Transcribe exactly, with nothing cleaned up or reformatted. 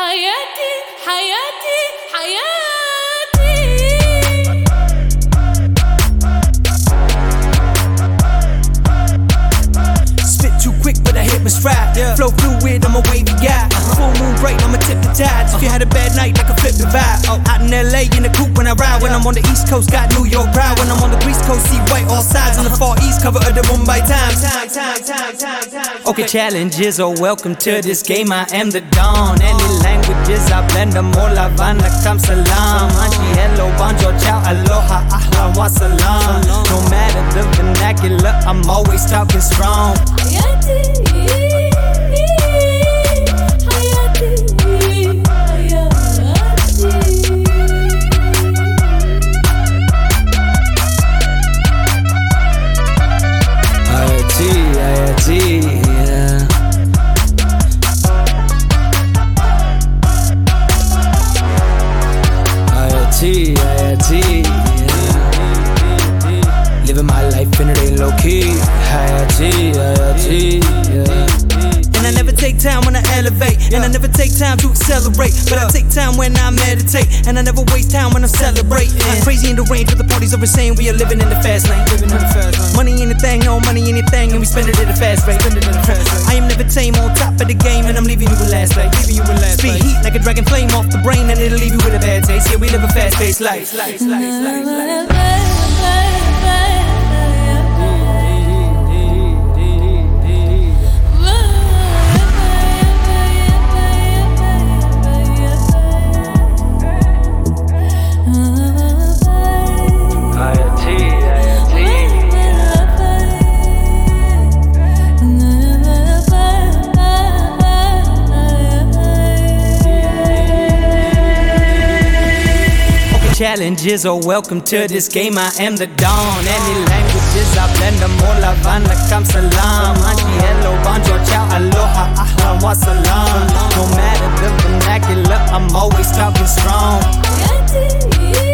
حياتي حياتي حياتي. Spit too quick, but I hit my stride. Yeah. Flow fluid, I'm a wavy guy. Uh-huh. Full moon bright, I'ma tip the tides. Uh-huh. If you had a bad night, I can flip the vibe. Oh. Out in L A in the coupe when I ride. Yeah. When I'm on the East Coast, got New York pride. When I'm on the East Coast, see white all sides. Uh-huh. On the Far East, cover of the Mumbai Times. Time, time, time, time, time. Okay, challenges are welcome to this game. I am the dawn. Any languages, I blend them all. Havana, kam salam. Anji, hello, bonjour, ciao, aloha, ahlan wa salam. No matter the vernacular, I'm always talking strong. حياتي Living my life and it ain't low key. Hayati, hayati, yeah. And I never take time when I elevate, yeah. And I never take time to accelerate, but yeah. I take time when I meditate, and I never waste time when I celebrate. I'm crazy in the range, but the parties are insane. We are living in the fast lane. Living in the fast lane. Money anything, no money anything, and we spend it at a fast rate. Spend it at a fast rate. I am never tame, on top of the game, and I'm leaving you with last place. Leaving you with last Speed place. Heat like a dragon flame off the brain, and it'll leave you with a bad taste. Yeah, we live a fast-paced life. life, life, life, life, life. Challenges are welcome to this game. I am the dawn. Any languages, I blend them all. Havana, kam salam. Anji, hello, bonjour, ciao, aloha, ahlan wa salam. No matter the vernacular, I'm always talking strong. حياتي